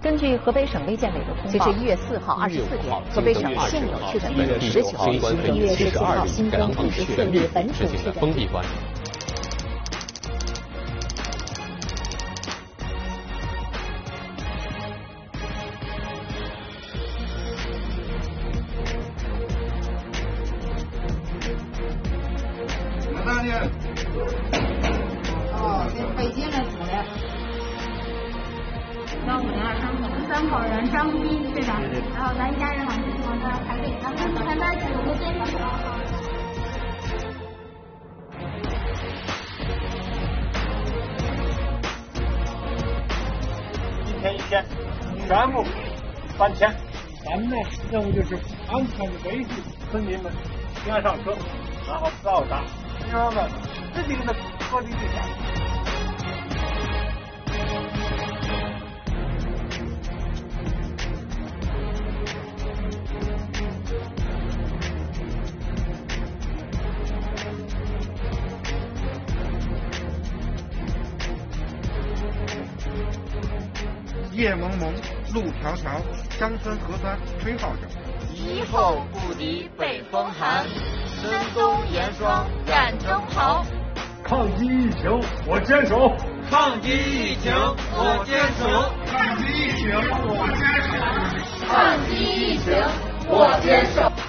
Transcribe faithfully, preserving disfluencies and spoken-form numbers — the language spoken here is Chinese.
根据河北省卫健委的通报，截至一月四号二十四点，河北省现有确诊病例十九例，一月十七号新增五十四例本土确诊。 封闭关。 哪里？哦，是北京的出来。 老五呀，三口三口人，张斌对吧？然后咱一家人往往这排队，咱们看到九个监视。 一天一天，全部搬迁。 咱们呢，任务就是安全的维护村民们先上车，然后到达村民们指定的隔离地点。 夜蒙蒙，路迢迢，乡村核酸吹号角。 一后不敌北风寒，深冬严霜战征袍。 抗击疫情，我坚守； 抗击疫情，我坚守； 抗击疫情，我坚守； 抗击疫情，我坚守。